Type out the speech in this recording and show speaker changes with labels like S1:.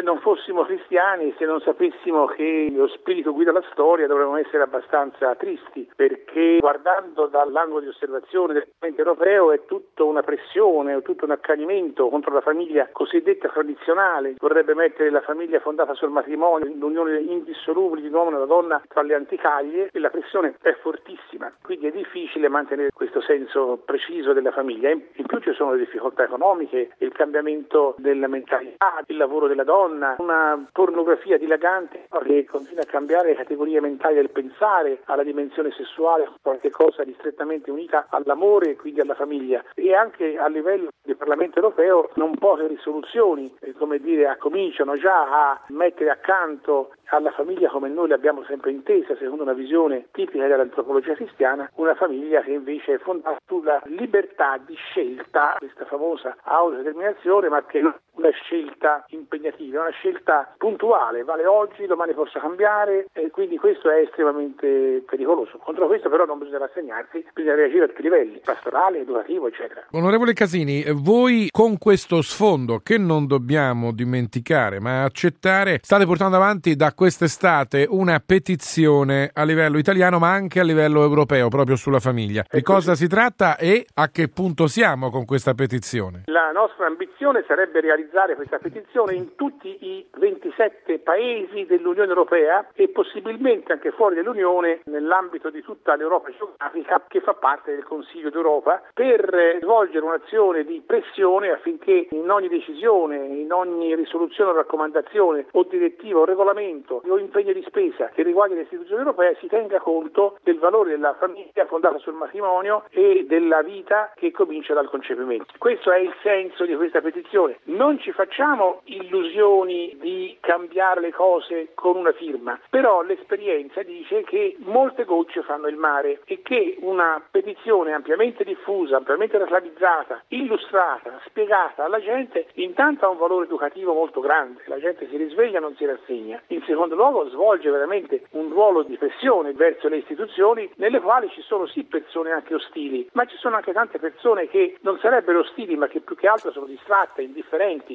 S1: non fossimo cristiani, se non sapessimo che lo spirito guida la storia, dovremmo essere abbastanza tristi, perché guardando dall'angolo di osservazione del Parlamento europeo è tutta una pressione, è tutto un accanimento contro la famiglia cosiddetta tradizionale, vorrebbe mettere la famiglia fondata sul matrimonio, l'unione indissolubile di un uomo e una donna tra le anticaglie, e la pressione è fortissima, quindi è difficile mantenere questo senso preciso della famiglia. In più ci sono le difficoltà economiche, il cambiamento della mentalità, il lavoro della donna, una pornografia dilagante che continua a cambiare le categorie mentali del pensare, alla dimensione sessuale, qualche cosa di strettamente unita all'amore e quindi alla famiglia. E anche a livello del Parlamento europeo non poche risoluzioni, cominciano già a mettere accanto alla famiglia come noi l'abbiamo sempre intesa, secondo una visione tipica dell'antropologia cristiana, una famiglia che invece è fondata sulla libertà di scelta, questa famosa autodeterminazione, ma che non è una scelta impegnativa, è una scelta puntuale, vale oggi, domani possa cambiare, e quindi questo è estremamente pericoloso. Contro questo però non bisogna rassegnarsi, bisogna reagire a tutti i livelli, pastorale, educativo, eccetera.
S2: Onorevole Casini, voi con questo sfondo, che non dobbiamo dimenticare ma accettare, state portando avanti da quest'estate una petizione a livello italiano ma anche a livello europeo proprio sulla famiglia. Di cosa si tratta e a che punto siamo con questa petizione?
S1: La nostra ambizione sarebbe realizzare questa petizione in tutti i 27 paesi dell'Unione Europea e possibilmente anche fuori dell'Unione, nell'ambito di tutta l'Europa geografica che fa parte del Consiglio d'Europa, per svolgere un'azione di pressione affinché in ogni decisione, in ogni risoluzione o raccomandazione o direttiva o regolamento o impegno di spesa che riguardi le istituzioni europee si tenga conto del valore della famiglia fondata sul matrimonio e della vita che comincia dal concepimento. Questo è il senso di questa petizione. Non ci facciamo illusioni di cambiare le cose con una firma, però l'esperienza dice che molte gocce fanno il mare e che una petizione ampiamente diffusa, ampiamente realizzata, illustrata, spiegata alla gente, intanto ha un valore educativo molto grande, la gente si risveglia, non si rassegna. In secondo luogo svolge veramente un ruolo di pressione verso le istituzioni, nelle quali ci sono sì persone anche ostili, ma ci sono anche tante persone che non sarebbero ostili ma che più che altro sono distratte, indifferenti,